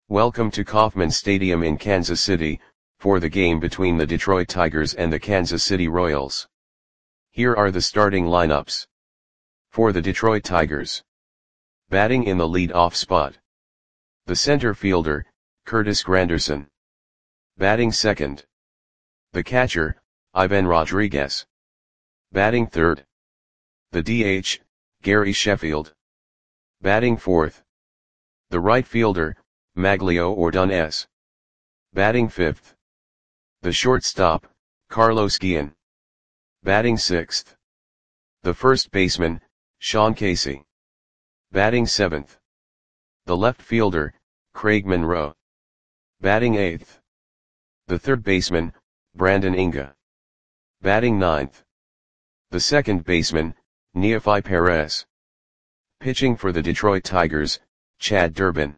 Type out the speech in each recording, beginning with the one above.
Welcome to Kauffman Stadium in Kansas City, for the game between the Detroit Tigers and the Kansas City Royals. Here are the starting lineups. For the Detroit Tigers. Batting in the lead-off spot. The center fielder, Curtis Granderson. Batting second. The catcher, Ivan Rodriguez. Batting third. The DH, Gary Sheffield. Batting fourth. The right fielder, Magglio Ordonez. Batting fifth. The shortstop, Carlos Guillen. Batting sixth. The first baseman, Sean Casey. Batting seventh. The left fielder, Craig Monroe. Batting eighth. The third baseman, Brandon Inga. Batting ninth. The second baseman, Neefi Perez. Pitching for the Detroit Tigers, Chad Durbin.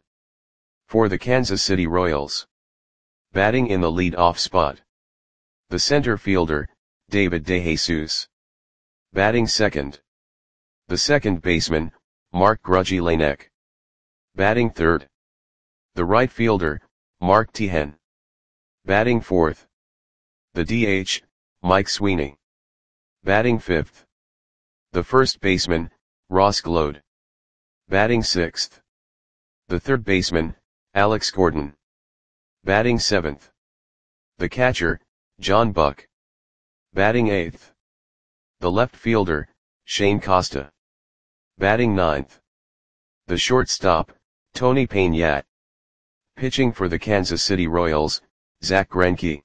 For the Kansas City Royals. Batting in the lead-off spot. The center fielder, David DeJesus. Batting second. The second baseman, Mark Grudzielanek. Batting third. The right fielder, Mark Teahen. Batting fourth. The DH, Mike Sweeney. Batting fifth. The first baseman, Ross Gload. Batting sixth. The third baseman, Alex Gordon. Batting seventh. The catcher, John Buck. Batting eighth. The left fielder, Shane Costa. Batting ninth. The shortstop, Tony Peñate. Pitching for the Kansas City Royals, Zach Greinke.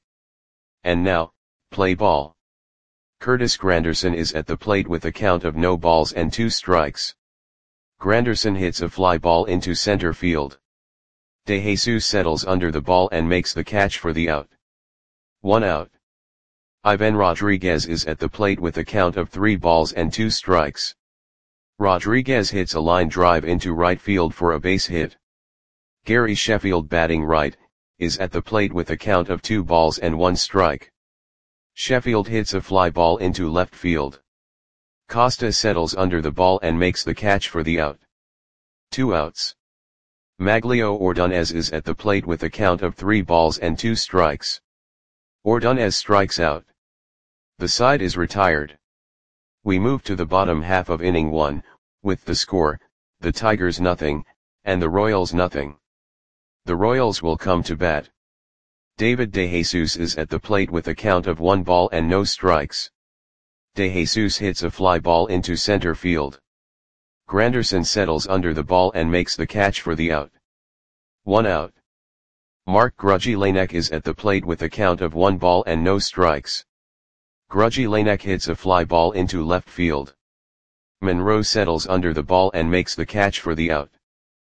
And now, play ball. Curtis Granderson is at the plate with a count of no balls and 2 strikes. Granderson hits a fly ball into center field. DeJesus settles under the ball and makes the catch for the out. 1 out. Ivan Rodriguez is at the plate with a count of 3 balls and 2 strikes. Rodriguez hits a line drive into right field for a base hit. Gary Sheffield, batting right, is at the plate with a count of 2 balls and 1 strike. Sheffield hits a fly ball into left field. Costa settles under the ball and makes the catch for the out. 2 outs. Magglio Ordonez is at the plate with a count of 3 balls and 2 strikes. Ordonez strikes out. The side is retired. We move to the bottom half of inning 1, with the score, the Tigers nothing, and the Royals nothing. The Royals will come to bat. David DeJesus is at the plate with a count of 1 ball and no strikes. DeJesus hits a fly ball into center field. Granderson settles under the ball and makes the catch for the out. 1 out. Mark Grudzielanek is at the plate with a count of 1 ball and no strikes. Grudzielanek hits a fly ball into left field. Monroe settles under the ball and makes the catch for the out.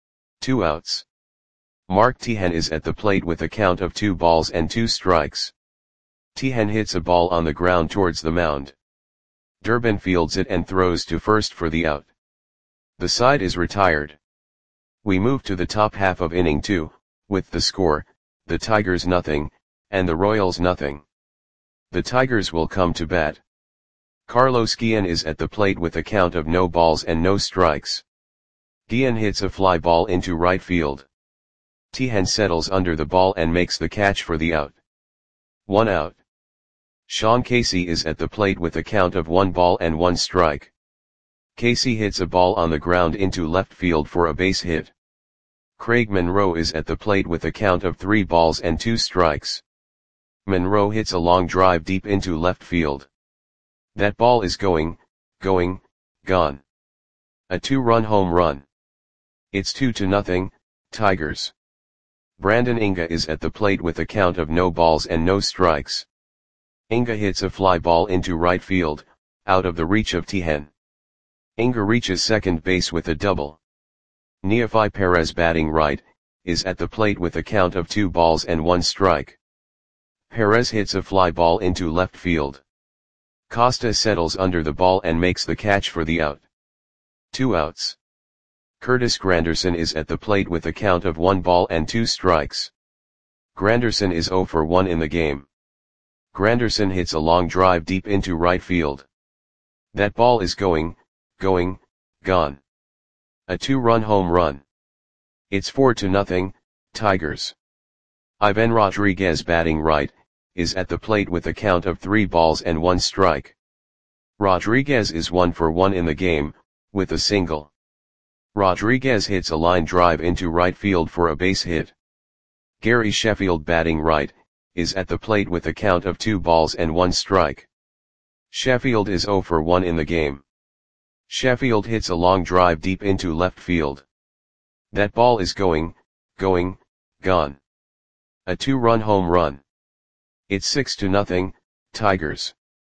2 outs. Mark Teahen is at the plate with a count of 2 balls and 2 strikes. Teahen hits a ball on the ground towards the mound. Durbin fields it and throws to first for the out. The side is retired. We move to the top half of inning 2, with the score, the Tigers nothing, and the Royals nothing. The Tigers will come to bat. Carlos Guillen is at the plate with a count of no balls and no strikes. Guillen hits a fly ball into right field. Teahen settles under the ball and makes the catch for the out. 1 out. Sean Casey is at the plate with a count of 1 ball and 1 strike. Casey hits a ball on the ground into left field for a base hit. Craig Monroe is at the plate with a count of 3 balls and 2 strikes. Monroe hits a long drive deep into left field. That ball is gone. A 2-run home run. It's 2-0, Tigers. Brandon Inga is at the plate with a count of no balls and no strikes. Inga hits a fly ball into right field, out of the reach of Teahen. Inga reaches second base with a double. Neefi Perez, batting right, is at the plate with a count of 2 balls and 1 strike. Perez hits a fly ball into left field. Costa settles under the ball and makes the catch for the out. 2 outs. Curtis Granderson is at the plate with a count of 1 ball and 2 strikes. Granderson is 0 for 1 in the game. Granderson hits a long drive deep into right field. That ball is gone. A 2-run home run. It's 4-0, Tigers. Ivan Rodriguez batting right, is at the plate with a count of 3 balls and 1 strike. Rodriguez is 1 for 1 in the game, with a single. Rodriguez hits a line drive into right field for a base hit. Gary Sheffield batting right, is at the plate with a count of 2 balls and 1 strike. Sheffield is 0 for 1 in the game. Sheffield hits a long drive deep into left field. That ball is gone. A 2-run home run. It's 6-0, Tigers.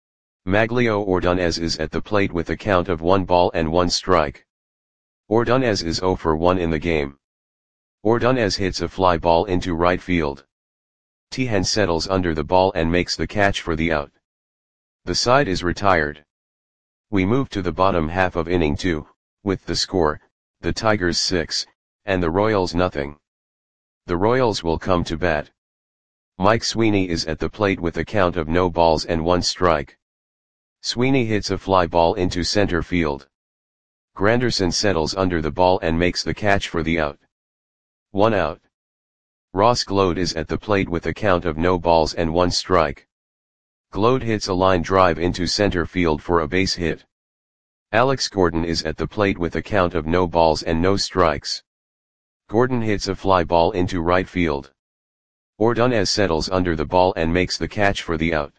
Maglio Ordonez is at the plate with a count of 1 ball and 1 strike. Ordonez is 0 for 1 in the game. Ordonez hits a fly ball into right field. Tejan settles under the ball and makes the catch for the out. The side is retired. We move to the bottom half of inning 2, with the score, the Tigers 6, and the Royals nothing. The Royals will come to bat. Mike Sweeney is at the plate with a count of no balls and 1 strike. Sweeney hits a fly ball into center field. Granderson settles under the ball and makes the catch for the out. 1 out. Ross Gload is at the plate with a count of no balls and 1 strike. Gload hits a line drive into center field for a base hit. Alex Gordon is at the plate with a count of no balls and no strikes. Gordon hits a fly ball into right field. Ordonez settles under the ball and makes the catch for the out.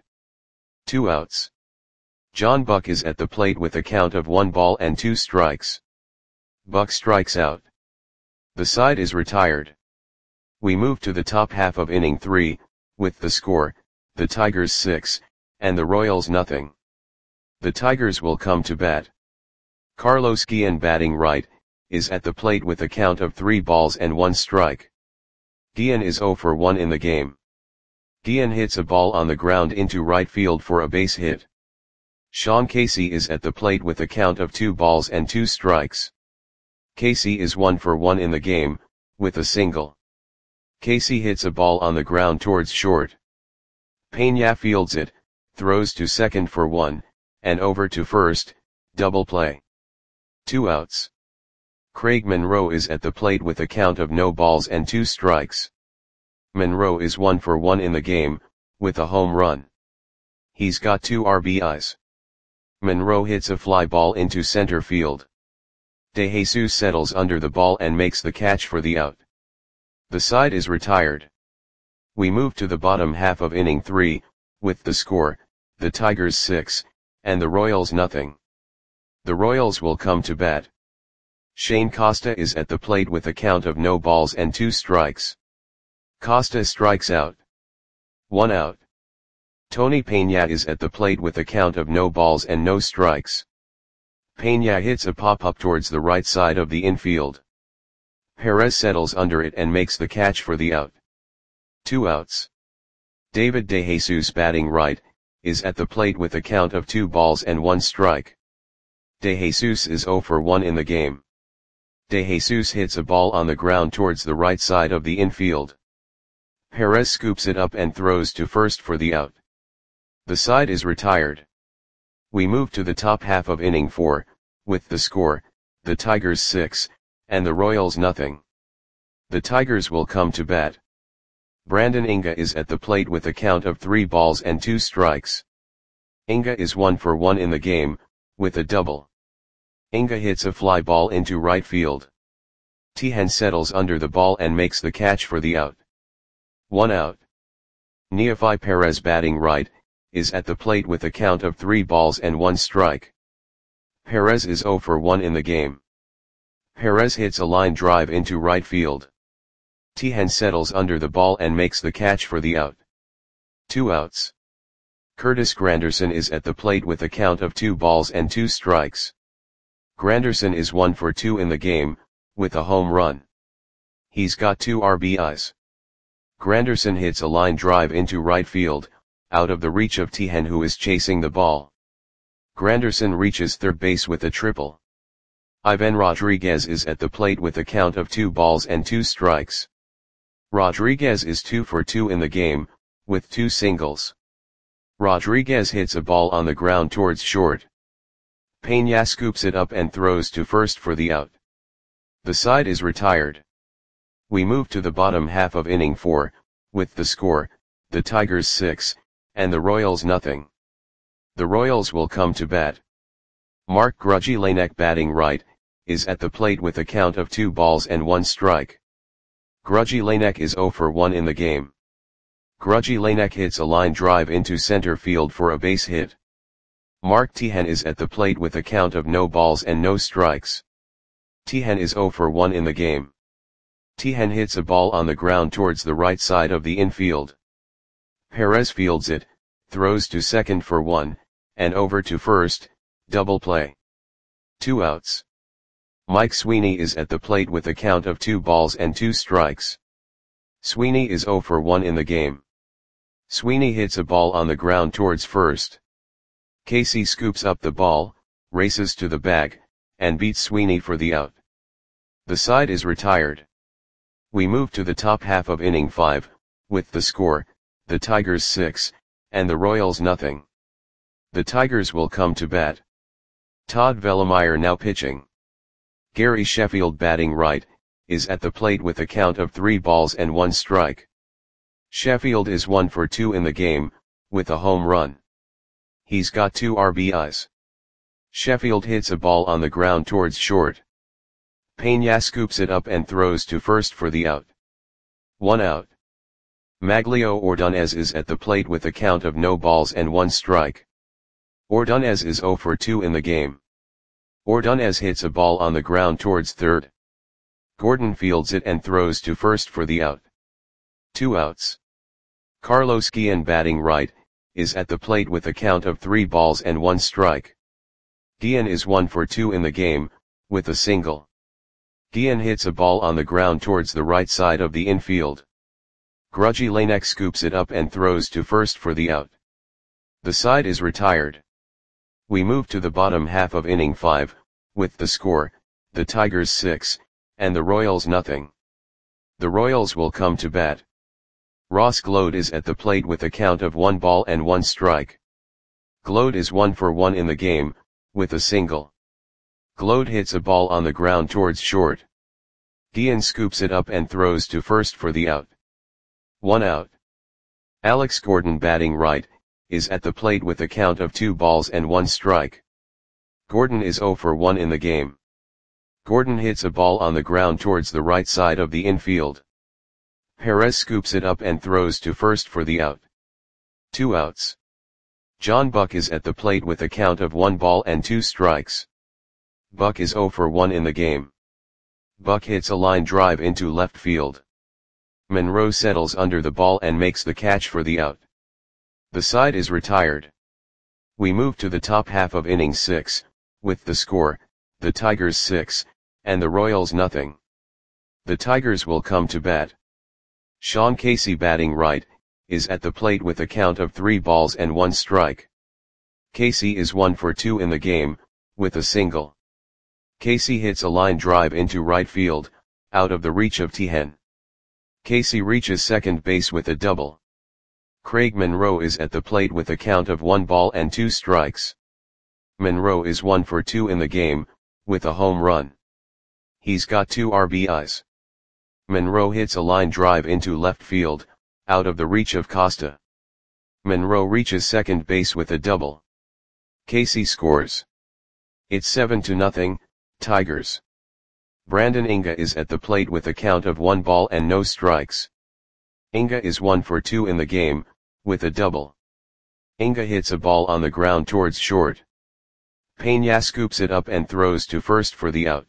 2 outs. John Buck is at the plate with a count of 1 ball and 2 strikes. Buck strikes out. The side is retired. We move to the top half of inning 3, with the score, the Tigers 6, and the Royals nothing. The Tigers will come to bat. Carlos Guillen batting right, is at the plate with a count of 3 balls and 1 strike. Guillen is 0 for 1 in the game. Guillen hits a ball on the ground into right field for a base hit. Sean Casey is at the plate with a count of 2 balls and 2 strikes. Casey is 1 for 1 in the game, with a single. Casey hits a ball on the ground towards short. Peña fields it, throws to second for 1, and over to first, double play. 2 outs. Craig Monroe is at the plate with a count of no balls and 2 strikes. Monroe is 1 for 1 in the game, with a home run. He's got 2 RBIs. Monroe hits a fly ball into center field. De Jesus settles under the ball and makes the catch for the out. The side is retired. We move to the bottom half of inning 3, with the score, the Tigers 6, and the Royals nothing. The Royals will come to bat. Shane Costa is at the plate with a count of no balls and 2 strikes. Costa strikes out. 1 out. Tony Peña is at the plate with a count of no balls and no strikes. Peña hits a pop-up towards the right side of the infield. Perez settles under it and makes the catch for the out. 2 outs. David De Jesus batting right, is at the plate with a count of 2 balls and 1 strike. De Jesus is 0 for 1 in the game. De Jesus hits a ball on the ground towards the right side of the infield. Perez scoops it up and throws to first for the out. The side is retired. We move to the top half of inning 4, with the score, the Tigers 6, and the Royals nothing. The Tigers will come to bat. Brandon Inga is at the plate with a count of 3 balls and 2 strikes. Inga is 1 for 1 in the game, with a double. Inga hits a fly ball into right field. Tejan settles under the ball and makes the catch for the out. 1 out. Neofi Perez batting right, is at the plate with a count of 3 balls and 1 strike. Perez is 0 for 1 in the game. Perez hits a line drive into right field. Tejan settles under the ball and makes the catch for the out. 2 outs. Curtis Granderson is at the plate with a count of 2 balls and 2 strikes. Granderson is 1 for 2 in the game, with a home run. He's got 2 RBIs. Granderson hits a line drive into right field, out of the reach of Tejan, who is chasing the ball. Granderson reaches third base with a triple. Ivan Rodriguez is at the plate with a count of 2 balls and 2 strikes. Rodriguez is 2 for 2 in the game, with 2 singles. Rodriguez hits a ball on the ground towards short. Peña scoops it up and throws to first for the out. The side is retired. We move to the bottom half of inning 4, with the score, the Tigers 6, and the Royals nothing. The Royals will come to bat. Mark Grudzielanek batting right, is at the plate with a count of 2 balls and 1 strike. Grudzielanek is 0 for 1 in the game. Grudzielanek hits a line drive into center field for a base hit. Mark Teahen is at the plate with a count of no balls and no strikes. Teahen is 0 for 1 in the game. Teahen hits a ball on the ground towards the right side of the infield. Perez fields it, throws to second for 1, and over to first, double play. 2 outs. Mike Sweeney is at the plate with a count of 2 balls and 2 strikes. Sweeney is 0 for 1 in the game. Sweeney hits a ball on the ground towards first. Casey scoops up the ball, races to the bag, and beats Sweeney for the out. The side is retired. We move to the top half of inning 5, with the score, the Tigers 6, and the Royals nothing. The Tigers will come to bat. Todd Vellemeyer now pitching. Gary Sheffield batting right, is at the plate with a count of 3 balls and 1 strike. Sheffield is 1 for 2 in the game, with a home run. He's got 2 RBIs. Sheffield hits a ball on the ground towards short. Peña scoops it up and throws to first for the out. 1 out. Maglio Ordonez is at the plate with a count of no balls and 1 strike. Ordonez is 0 for 2 in the game. Ordonez hits a ball on the ground towards third. Gordon fields it and throws to first for the out. 2 outs. Carlos Guillen batting right, is at the plate with a count of 3 balls and 1 strike. Guillen is 1 for 2 in the game, with a single. Guillen hits a ball on the ground towards the right side of the infield. Grudzielanek scoops it up and throws to first for the out. The side is retired. We move to the bottom half of inning 5, with the score, the Tigers 6, and the Royals nothing. The Royals will come to bat. Ross Gload is at the plate with a count of 1 ball and 1 strike. Gload is 1 for 1 in the game, with a single. Gload hits a ball on the ground towards short. Guillen scoops it up and throws to first for the out. 1 out. Alex Gordon batting right, is at the plate with a count of 2 balls and 1 strike. Gordon is 0 for 1 in the game. Gordon hits a ball on the ground towards the right side of the infield. Perez scoops it up and throws to first for the out. 2 outs. John Buck is at the plate with a count of 1 ball and 2 strikes. Buck is 0 for 1 in the game. Buck hits a line drive into left field. Monroe settles under the ball and makes the catch for the out. The side is retired. We move to the top half of inning 6, with the score, the Tigers 6, and the Royals nothing. The Tigers will come to bat. Sean Casey batting right, is at the plate with a count of 3 balls and 1 strike. Casey is 1 for 2 in the game, with a single. Casey hits a line drive into right field, out of the reach of Teahen. Casey reaches second base with a double. Craig Monroe is at the plate with a count of 1 ball and 2 strikes. Monroe is 1 for 2 in the game, with a home run. He's got 2 RBIs. Monroe hits a line drive into left field, out of the reach of Costa. Monroe reaches second base with a double. Casey scores. It's 7-0, Tigers. Brandon Inga is at the plate with a count of 1 ball and no strikes. Inga is 1 for 2 in the game, with a double. Inga hits a ball on the ground towards short. Peña scoops it up and throws to first for the out.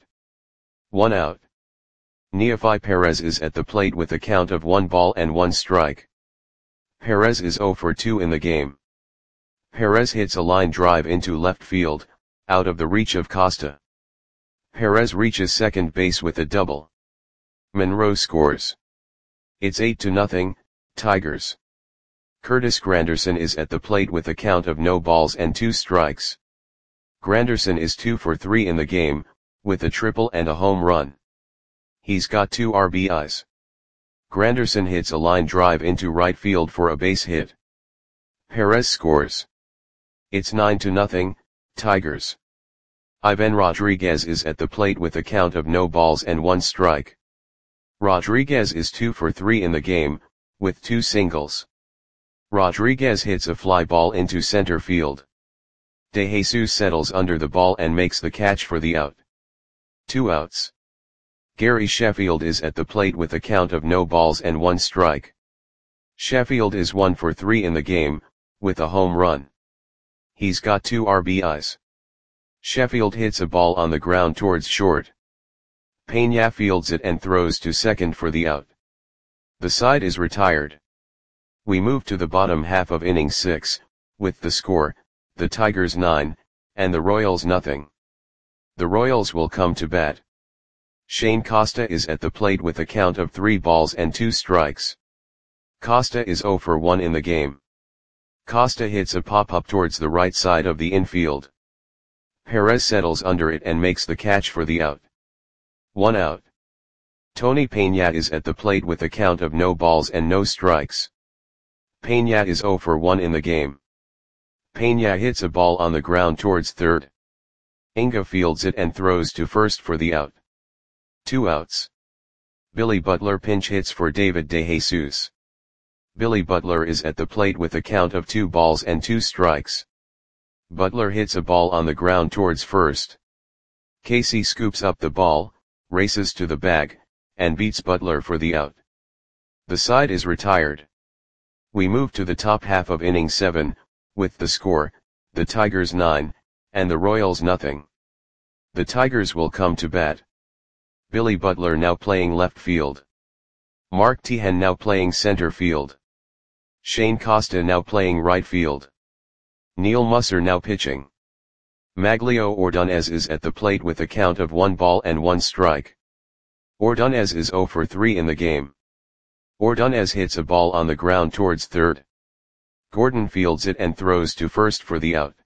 1 out. Neofi Perez is at the plate with a count of 1 ball and 1 strike. Perez is 0 for 2 in the game. Perez hits a line drive into left field, out of the reach of Costa. Perez reaches second base with a double. Monroe scores. It's 8-0, Tigers. Curtis Granderson is at the plate with a count of no balls and 2 strikes. Granderson is 2 for 3 in the game, with a triple and a home run. He's got 2 RBIs. Granderson hits a line drive into right field for a base hit. Perez scores. It's 9-0, Tigers. Ivan Rodriguez is at the plate with a count of no balls and 1 strike. Rodriguez is 2 for 3 in the game, with 2 singles. Rodriguez hits a fly ball into center field. De Jesus settles under the ball and makes the catch for the out. 2 outs. Gary Sheffield is at the plate with a count of no balls and 1 strike. Sheffield is 1 for 3 in the game, with a home run. He's got 2 RBIs. Sheffield hits a ball on the ground towards short. Peña fields it and throws to second for the out. The side is retired. We move to the bottom half of inning 6, with the score, the Tigers 9, and the Royals nothing. The Royals will come to bat. Shane Costa is at the plate with a count of 3 balls and 2 strikes. Costa is 0 for 1 in the game. Costa hits a pop-up towards the right side of the infield. Perez settles under it and makes the catch for the out. 1 out. Tony Peña is at the plate with a count of no balls and no strikes. Peña is 0 for 1 in the game. Peña hits a ball on the ground towards third. Inga fields it and throws to first for the out. 2 outs. Billy Butler pinch hits for David De Jesus. Billy Butler is at the plate with a count of 2 balls and 2 strikes. Butler hits a ball on the ground towards first. Casey scoops up the ball, races to the bag, and beats Butler for the out. The side is retired. We move to the top half of inning 7, with the score, the Tigers 9, and the Royals nothing. The Tigers will come to bat. Billy Butler now playing left field. Mark Tejan now playing center field. Shane Costa now playing right field. Neil Musser now pitching. Maglio Ordonez is at the plate with a count of 1 ball and 1 strike. Ordonez is 0 for 3 in the game. Ordonez hits a ball on the ground towards third. Gordon fields it and throws to first for the out.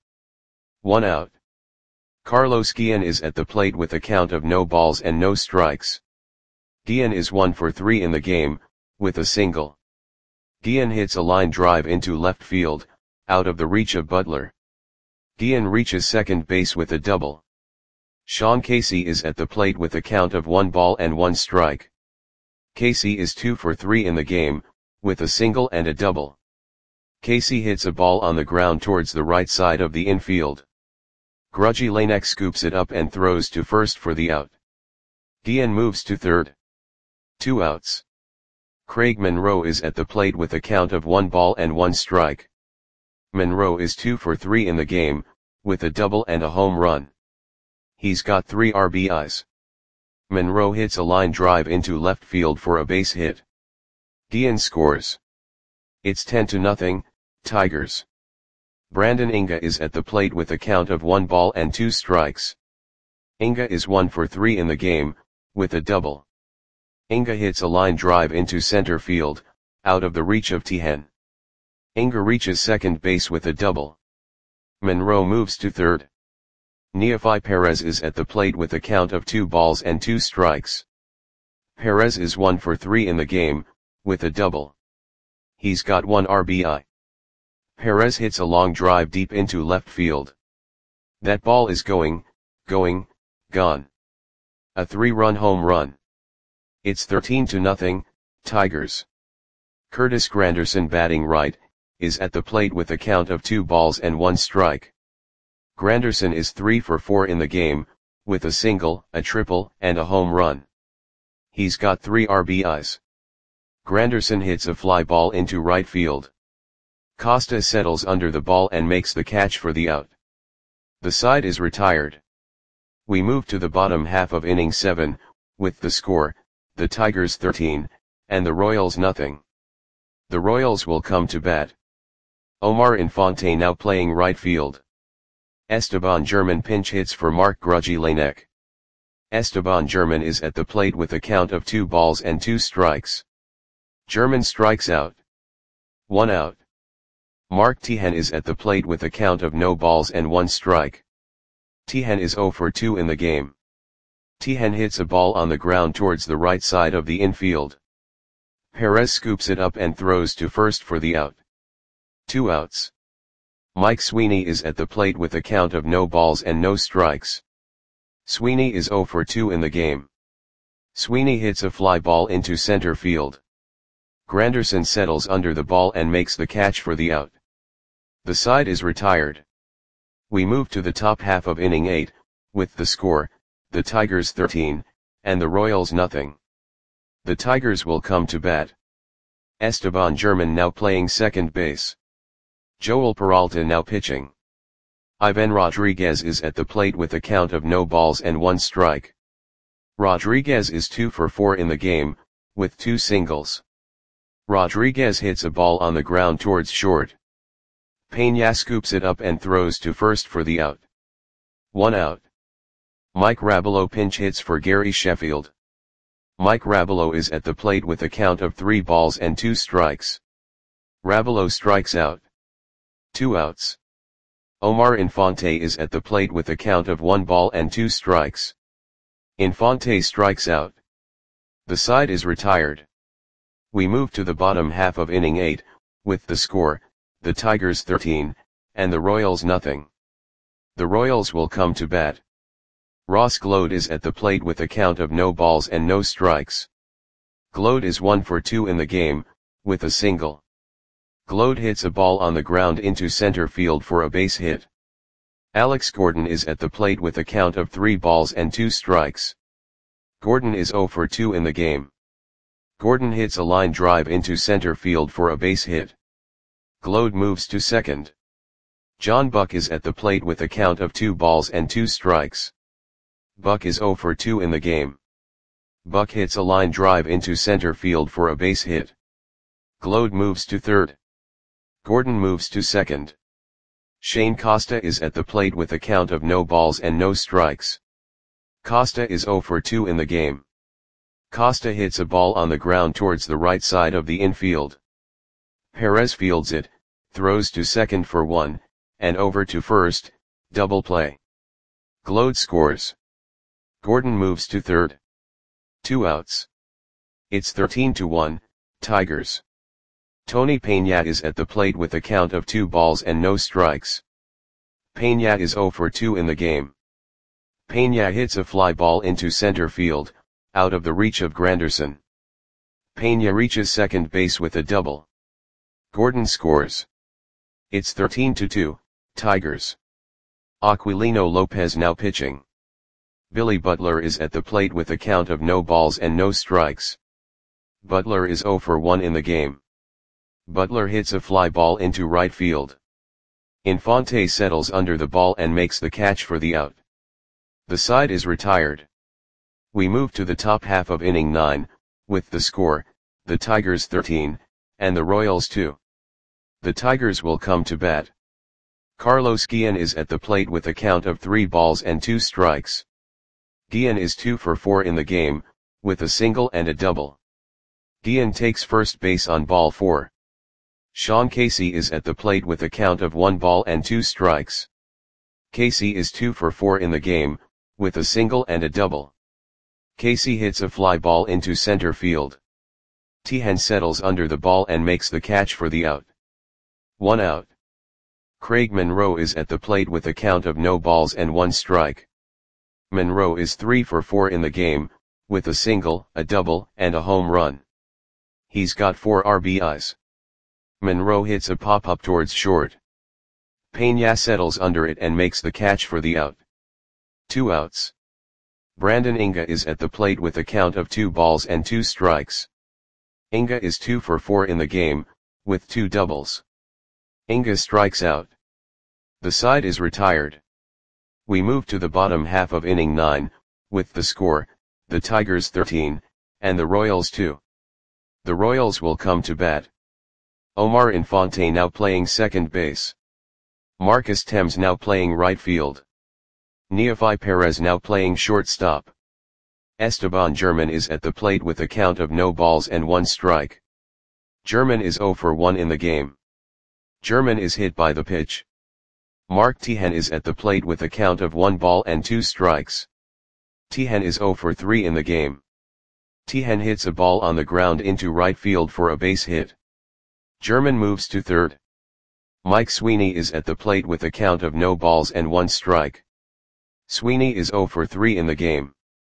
1 out. Carlos Guillen is at the plate with a count of no balls and no strikes. Guillen is 1 for 3 in the game, with a single. Guillen hits a line drive into left field, out of the reach of Butler. Guillen reaches second base with a double. Sean Casey is at the plate with a count of 1 ball and 1 strike. Casey is 2 for 3 in the game, with a single and a double. Casey hits a ball on the ground towards the right side of the infield. Grudgy Lanek scoops it up and throws to first for the out. Guillen moves to third. 2 outs. Craig Monroe is at the plate with a count of 1 ball and 1 strike. Monroe is 2 for 3 in the game, with a double and a home run. He's got 3 RBIs. Monroe hits a line drive into left field for a base hit. Guillen scores. It's 10-0, Tigers. Brandon Inga is at the plate with a count of 1 ball and 2 strikes. Inga is 1 for 3 in the game, with a double. Inga hits a line drive into center field, out of the reach of Tejan. Inga reaches second base with a double. Monroe moves to third. Neefi Perez is at the plate with a count of 2 balls and 2 strikes. Perez is 1 for 3 in the game, with a double. He's got 1 RBI. Perez hits a long drive deep into left field. That ball is gone. A 3-run home run. It's 13-0, Tigers. Curtis Granderson batting right, is at the plate with a count of 2 balls and 1 strike. Granderson is 3 for 4 in the game, with a single, a triple, and a home run. He's got 3 RBIs. Granderson hits a fly ball into right field. Costa settles under the ball and makes the catch for the out. The side is retired. We move to the bottom half of inning 7, with the score, the Tigers 13, and the Royals nothing. The Royals will come to bat. Omar Infante now playing right field. Esteban German pinch hits for Mark Grudgy Lanek. Esteban German is at the plate with a count of 2 balls and 2 strikes. German strikes out. 1 out. Mark Tejan is at the plate with a count of no balls and 1 strike. Tejan is 0 for 2 in the game. Tejan hits a ball on the ground towards the right side of the infield. Perez scoops it up and throws to first for the out. 2 outs. Mike Sweeney is at the plate with a count of no balls and no strikes. Sweeney is 0 for 2 in the game. Sweeney hits a fly ball into center field. Granderson settles under the ball and makes the catch for the out. The side is retired. We move to the top half of inning 8, with the score, the Tigers 13, and the Royals nothing. The Tigers will come to bat. Esteban German now playing second base. Joel Peralta now pitching. Ivan Rodriguez is at the plate with a count of no balls and 1 strike. Rodriguez is 2 for 4 in the game, with 2 singles. Rodriguez hits a ball on the ground towards short. Peña scoops it up and throws to first for the out. 1 out. Mike Rabelo pinch hits for Gary Sheffield. Mike Rabelo is at the plate with a count of 3 balls and 2 strikes. Rabelo strikes out. 2 outs. Omar Infante is at the plate with a count of 1 ball and 2 strikes. Infante strikes out. The side is retired. We move to the bottom half of inning 8, with the score, the Tigers 13, and the Royals nothing. The Royals will come to bat. Ross Gload is at the plate with a count of no balls and no strikes. Gload is 1 for 2 in the game, with a single. Gload hits a ball on the ground into center field for a base hit. Alex Gordon is at the plate with a count of 3 balls and 2 strikes. Gordon is 0 for 2 in the game. Gordon hits a line drive into center field for a base hit. Gload moves to second. John Buck is at the plate with a count of 2 balls and 2 strikes. Buck is 0 for 2 in the game. Buck hits a line drive into center field for a base hit. Gload moves to third. Gordon moves to second. Shane Costa is at the plate with a count of no balls and no strikes. Costa is 0 for 2 in the game. Costa hits a ball on the ground towards the right side of the infield. Perez fields it, throws to second for 1, and over to first, double play. Gload scores. Gordon moves to third. 2 outs. It's 13-1, Tigers. Tony Peña is at the plate with a count of 2 balls and no strikes. Peña is 0 for 2 in the game. Peña hits a fly ball into center field, out of the reach of Granderson. Peña reaches second base with a double. Gordon scores. It's 13-2, Tigers. Aquilino Lopez now pitching. Billy Butler is at the plate with a count of no balls and no strikes. Butler is 0 for 1 in the game. Butler hits a fly ball into right field. Infante settles under the ball and makes the catch for the out. The side is retired. We move to the top half of inning 9, with the score, the Tigers 13, and the Royals 2. The Tigers will come to bat. Carlos Guillen is at the plate with a count of 3 balls and 2 strikes. Guillen is 2 for 4 in the game, with a single and a double. Guillen takes first base on ball 4. Sean Casey is at the plate with a count of 1 ball and 2 strikes. Casey is 2 for 4 in the game, with a single and a double. Casey hits a fly ball into center field. Tejan settles under the ball and makes the catch for the out. 1 out. Craig Monroe is at the plate with a count of no balls and 1 strike. Monroe is 3 for 4 in the game, with a single, a double, and a home run. He's got 4 RBIs. Monroe hits a pop-up towards short. Peña settles under it and makes the catch for the out. 2 outs. Brandon Inga is at the plate with a count of 2 balls and 2 strikes. Inga is 2 for 4 in the game, with 2 doubles. Inga strikes out. The side is retired. We move to the bottom half of inning 9, with the score, the Tigers 13, and the Royals 2. The Royals will come to bat. Omar Infante now playing second base. Marcus Thames now playing right field. Neofi Perez now playing shortstop. Esteban German is at the plate with a count of no balls and 1 strike. German is 0 for 1 in the game. German is hit by the pitch. Mark Tejan is at the plate with a count of 1 ball and 2 strikes. Tejan is 0 for 3 in the game. Tejan hits a ball on the ground into right field for a base hit. German moves to third. Mike Sweeney is at the plate with a count of no balls and 1 strike. Sweeney is 0 for 3 in the game.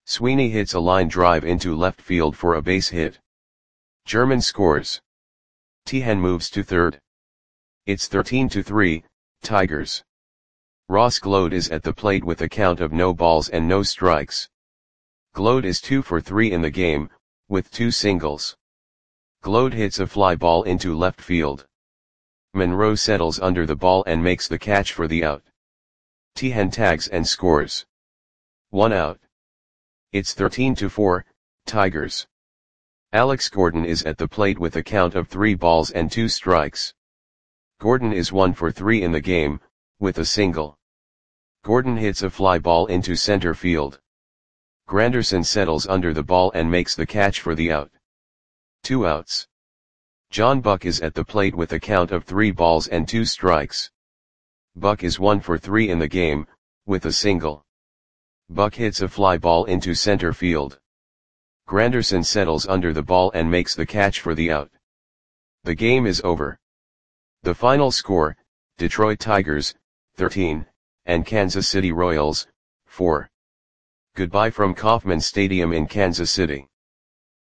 Sweeney hits a line drive into left field for a base hit. German scores. Tehan moves to third. It's 13-3, Tigers. Ross Glode is at the plate with a count of no balls and no strikes. Glode is 2 for 3 in the game, with 2 singles. Glode hits a fly ball into left field. Monroe settles under the ball and makes the catch for the out. Tehan tags and scores. 1 out. It's 13-4, Tigers. Alex Gordon is at the plate with a count of 3 balls and 2 strikes. Gordon is 1 for 3 in the game, with a single. Gordon hits a fly ball into center field. Granderson settles under the ball and makes the catch for the out. 2 outs. John Buck is at the plate with a count of 3 balls and 2 strikes. Buck is 1 for 3 in the game, with a single. Buck hits a fly ball into center field. Granderson settles under the ball and makes the catch for the out. The game is over. The final score, Detroit Tigers, 13, and Kansas City Royals, 4. Goodbye from Kauffman Stadium in Kansas City.